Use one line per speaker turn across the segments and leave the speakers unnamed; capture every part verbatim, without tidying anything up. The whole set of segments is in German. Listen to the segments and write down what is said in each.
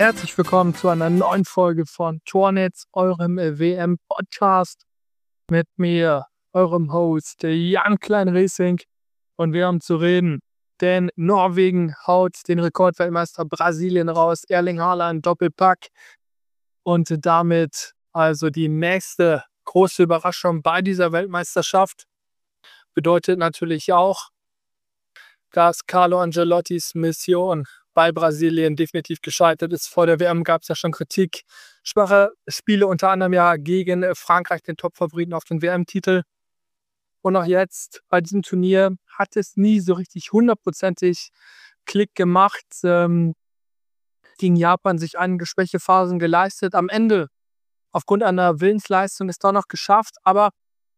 Herzlich willkommen zu einer neuen Folge von Tornetz, eurem W M-Podcast mit mir, eurem Host Jan Klein-Riesing. Und wir haben zu reden, denn Norwegen haut den Rekordweltmeister Brasilien raus, Erling Haaland, Doppelpack. Und damit also die nächste große Überraschung bei dieser Weltmeisterschaft. Bedeutet natürlich auch, dass Carlo Ancelottis Mission bei Brasilien definitiv gescheitert ist. Vor der W M gab es ja schon Kritik. Schwache Spiele unter anderem ja gegen Frankreich, den Top-Favoriten auf den W M-Titel. Und auch jetzt bei diesem Turnier hat es nie so richtig hundertprozentig Klick gemacht. Ähm, gegen Japan sich einige Schwächephasen geleistet. Am Ende, aufgrund einer Willensleistung, ist doch noch geschafft. Aber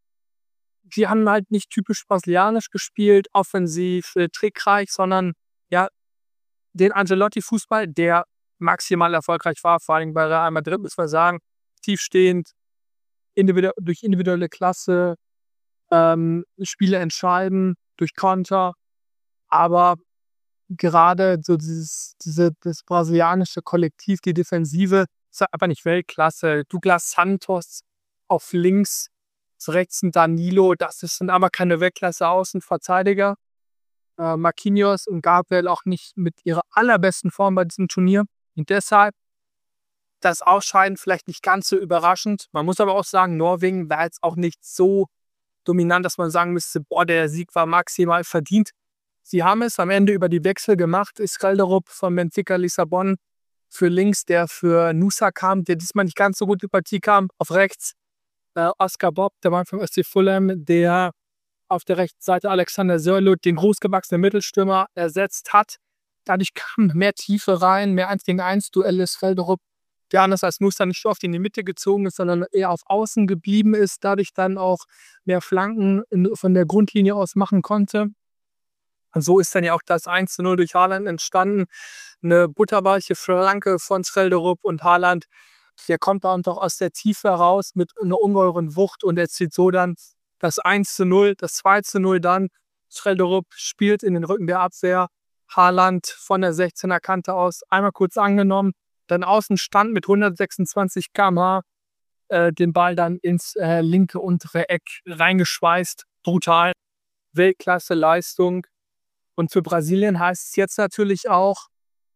sie haben halt nicht typisch brasilianisch gespielt, offensiv, äh, trickreich, sondern ja, den Ancelotti-Fußball, der maximal erfolgreich war, vor allem bei Real Madrid, muss man sagen, tiefstehend, individu- durch individuelle Klasse, ähm, Spiele entscheiden, durch Konter, aber gerade so dieses, diese, das brasilianische Kollektiv, die Defensive, ist halt einfach nicht Weltklasse. Douglas Santos auf links, rechts ein Danilo, das sind aber keine Weltklasse Außenverteidiger. Äh, Marquinhos und Gabriel auch nicht mit ihrer allerbesten Form bei diesem Turnier. Und deshalb das Ausscheiden vielleicht nicht ganz so überraschend. Man muss aber auch sagen, Norwegen war jetzt auch nicht so dominant, dass man sagen müsste, boah, der Sieg war maximal verdient. Sie haben es am Ende über die Wechsel gemacht. Iskelderup von Benfica Lissabon für links, der für Nusa kam, der diesmal nicht ganz so gut in die Partie kam. Auf rechts äh, Oscar Bob, der Mann vom S C Fulham, der auf der rechten Seite Alexander Sörloth, den großgewachsenen Mittelstürmer, ersetzt hat. Dadurch kam mehr Tiefe rein, mehr eins gegen eins Duelle. Iskelderup, der anders als Nusa nicht so oft in die Mitte gezogen ist, sondern eher auf Außen geblieben ist, dadurch dann auch mehr Flanken in, von der Grundlinie aus machen konnte. Und so ist dann ja auch das eins zu null durch Haaland entstanden. Eine butterweiche Flanke von Iskelderup und Haaland, der kommt da und auch aus der Tiefe heraus mit einer ungeheuren Wucht und erzielt so dann das eins zu null, das zwei zu null dann. Iskelderup spielt in den Rücken der Abwehr. Haaland von der sechzehner Kante aus einmal kurz angenommen, dann außen stand mit hundertsechsundzwanzig Kilometer pro Stunde äh, den Ball dann ins äh, linke untere Eck reingeschweißt. Brutal. Weltklasse Leistung. Und für Brasilien heißt es jetzt natürlich auch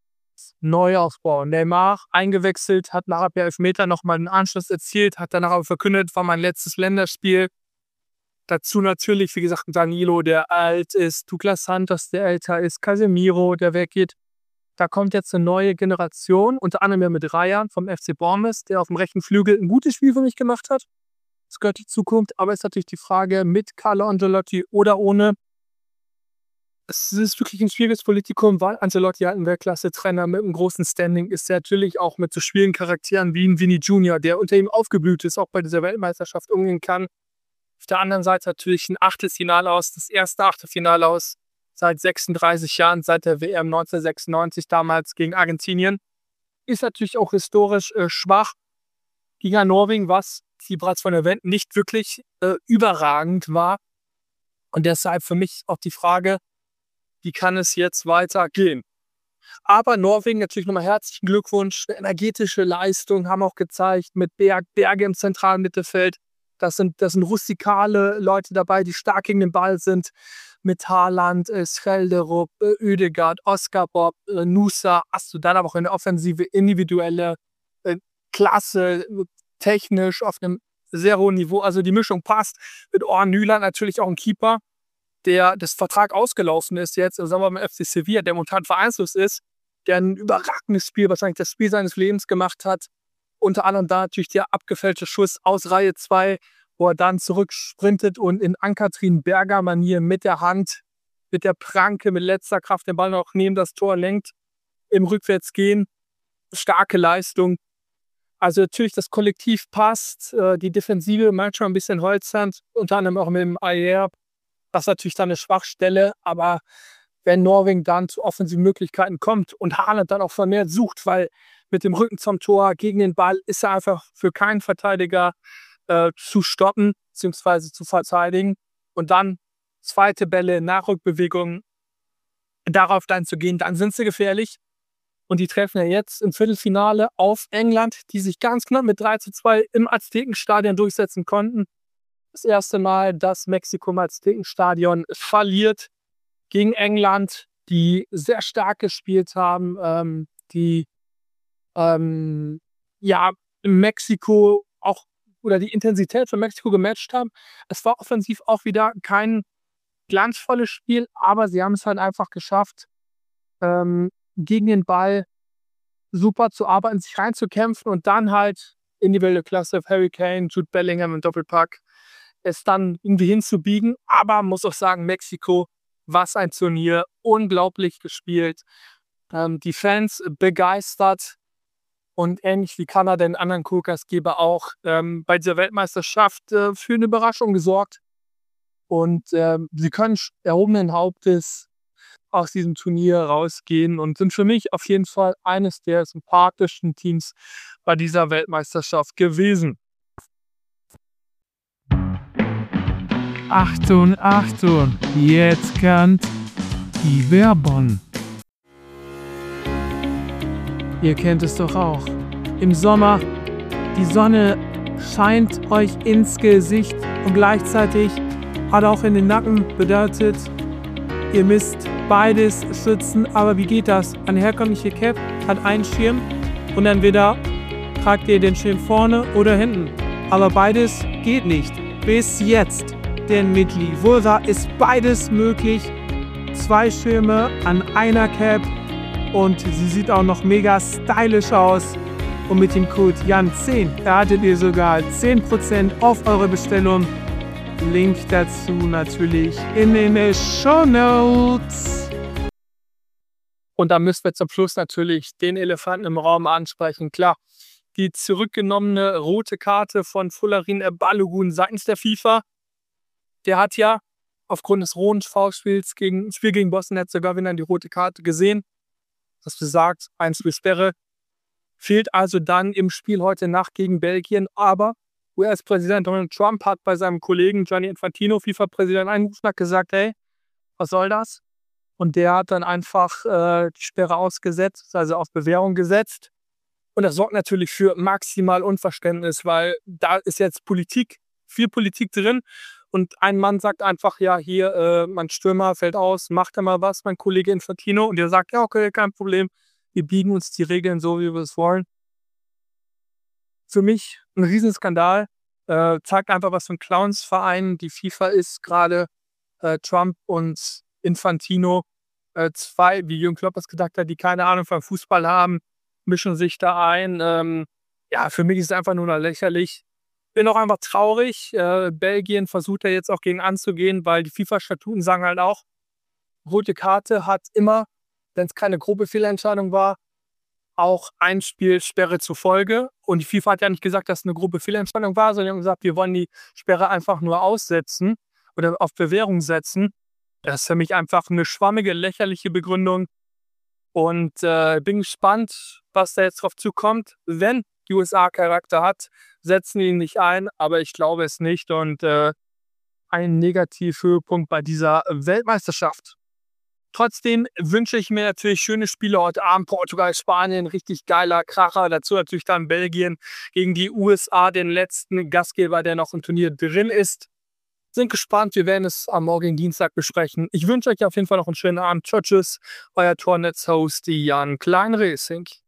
Neuaufbau. Neymar eingewechselt, hat nach der Elfmeter nochmal einen Anschluss erzielt, hat danach aber verkündet, war mein letztes Länderspiel. Dazu natürlich, wie gesagt, Danilo, der alt ist, Douglas Santos, der älter ist, Casemiro, der weggeht. Da kommt jetzt eine neue Generation, unter anderem ja mit Ryan vom F C Bournemouth, der auf dem rechten Flügel ein gutes Spiel für mich gemacht hat. Das gehört die Zukunft, aber es ist natürlich die Frage, mit Carlo Ancelotti oder ohne. Es ist wirklich ein schwieriges Politikum, weil Ancelotti halt ein Weltklasse-Trainer mit einem großen Standing ist, der natürlich auch mit so schwierigen Charakteren wie ein Vinny Junior, der unter ihm aufgeblüht ist, auch bei dieser Weltmeisterschaft umgehen kann. Auf der anderen Seite natürlich ein Achtelfinale aus, das erste Achtelfinale aus seit sechsunddreißig Jahren, seit der W M neunzehnhundertsechsundneunzig damals gegen Argentinien. Ist natürlich auch historisch äh, schwach gegen Norwegen, was, wie bereits von erwähnt, nicht wirklich äh, überragend war. Und deshalb für mich auch die Frage, wie kann es jetzt weitergehen? Aber Norwegen natürlich nochmal herzlichen Glückwunsch, eine energetische Leistung, haben auch gezeigt mit Berg, Berge im zentralen Mittelfeld. Das sind, das sind rustikale Leute dabei, die stark gegen den Ball sind. Mit Haaland, äh, Iskelderup, äh, Ødegaard, Oscar Bob, äh, Nusa. Hast du dann aber auch eine offensive, individuelle äh, Klasse, äh, technisch auf einem sehr hohen Niveau. Also die Mischung passt. Mit Orhan Nyland natürlich auch ein Keeper, der das Vertrag ausgelaufen ist jetzt, also sagen wir mal F C Sevilla, der momentan vereinslos ist, der ein überragendes Spiel, wahrscheinlich das Spiel seines Lebens gemacht hat. Unter anderem da natürlich der abgefälschte Schuss aus Reihe zwei, wo er dann zurücksprintet und in Ann-Kathrin Berger-Manier mit der Hand, mit der Pranke, mit letzter Kraft den Ball noch neben das Tor lenkt, im Rückwärtsgehen. Starke Leistung. Also natürlich, das Kollektiv passt, äh, die Defensive manchmal ein bisschen holzernd, unter anderem auch mit dem Ayer. Das ist natürlich dann eine Schwachstelle, aber wenn Norwegen dann zu offensiven Möglichkeiten kommt und Haaland dann auch vermehrt sucht, weil mit dem Rücken zum Tor gegen den Ball ist er einfach für keinen Verteidiger äh, zu stoppen bzw. zu verteidigen. Und dann zweite Bälle, Nachrückbewegungen, darauf dann zu gehen, dann sind sie gefährlich. Und die treffen ja jetzt im Viertelfinale auf England, die sich ganz knapp mit drei zu zwei im Aztekenstadion durchsetzen konnten. Das erste Mal, dass Mexiko im Aztekenstadion verliert gegen England, die sehr stark gespielt haben, ähm, die ähm, ja Mexiko auch oder die Intensität von Mexiko gematcht haben. Es war offensiv auch wieder kein glanzvolles Spiel, aber sie haben es halt einfach geschafft, ähm, gegen den Ball super zu arbeiten, sich reinzukämpfen und dann halt in die wilde Klasse Harry Kane, Jude Bellingham im Doppelpack es dann irgendwie hinzubiegen. Aber man muss auch sagen, Mexiko, was ein Turnier, unglaublich gespielt. Ähm, die Fans begeistert und ähnlich wie Kanada den anderen Co-Gastgeber auch ähm, bei dieser Weltmeisterschaft äh, für eine Überraschung gesorgt. Und ähm, sie können erhobenen Hauptes aus diesem Turnier rausgehen und sind für mich auf jeden Fall eines der sympathischen Teams bei dieser Weltmeisterschaft gewesen.
Achtung, Achtung, jetzt kommt die Werbung. Ihr kennt es doch auch. Im Sommer, die Sonne scheint euch ins Gesicht und gleichzeitig hat auch in den Nacken bedeutet, ihr müsst beides schützen. Aber wie geht das? Eine herkömmliche Cap hat einen Schirm und entweder tragt ihr den Schirm vorne oder hinten. Aber beides geht nicht. Bis jetzt. Denn mit Livulva ist beides möglich. Zwei Schirme an einer Cap und sie sieht auch noch mega stylisch aus. Und mit dem Code Jan zehn erhaltet ihr sogar zehn Prozent auf eure Bestellung. Link dazu natürlich in den Shownotes.
Und da müssen wir zum Schluss natürlich den Elefanten im Raum ansprechen. Klar, die zurückgenommene rote Karte von Folarin Balogun seitens der FIFA. Der hat ja aufgrund des rohen Foulspiels gegen Spiel gegen Bosnien-Herzegowina die rote Karte gesehen. Das besagt, ein Spiel Sperre. Fehlt also dann im Spiel heute Nacht gegen Belgien. Aber U S-Präsident Donald Trump hat bei seinem Kollegen Gianni Infantino, FIFA-Präsident, angerufen und hat gesagt, hey, was soll das? Und der hat dann einfach äh, die Sperre ausgesetzt, also auf Bewährung gesetzt. Und das sorgt natürlich für maximal Unverständnis, weil da ist jetzt Politik, viel Politik drin. Und ein Mann sagt einfach, ja, hier, äh, mein Stürmer fällt aus, macht er mal was, mein Kollege Infantino. Und der sagt, ja, okay, kein Problem, wir biegen uns die Regeln so, wie wir es wollen. Für mich ein Riesenskandal. Äh, zeigt einfach, was für ein Clownsverein die FIFA ist, gerade äh, Trump und Infantino. Äh, zwei, wie Jürgen Klopp es gedacht hat, die keine Ahnung vom Fußball haben, mischen sich da ein. Ähm, ja, für mich ist es einfach nur noch lächerlich. Bin auch einfach traurig. Äh, Belgien versucht ja jetzt auch gegen anzugehen, weil die FIFA-Statuten sagen halt auch, rote Karte hat immer, wenn es keine grobe Fehlentscheidung war, auch ein Spiel Sperre zur Folge. Und die FIFA hat ja nicht gesagt, dass es eine grobe Fehlentscheidung war, sondern haben gesagt, wir wollen die Sperre einfach nur aussetzen oder auf Bewährung setzen. Das ist für mich einfach eine schwammige, lächerliche Begründung. Und äh, bin gespannt, was da jetzt drauf zukommt. Wenn die U S A Charakter hat, setzen ihn nicht ein, aber ich glaube es nicht. Und äh, ein Negativhöhepunkt bei dieser Weltmeisterschaft. Trotzdem wünsche ich mir natürlich schöne Spiele heute Abend. Portugal, Spanien, richtig geiler Kracher. Dazu natürlich dann Belgien gegen die U S A, den letzten Gastgeber, der noch im Turnier drin ist. Sind gespannt, wir werden es am morgigen Dienstag besprechen. Ich wünsche euch auf jeden Fall noch einen schönen Abend. Tschüss, euer Tornetz-Host Jan Klein Racing.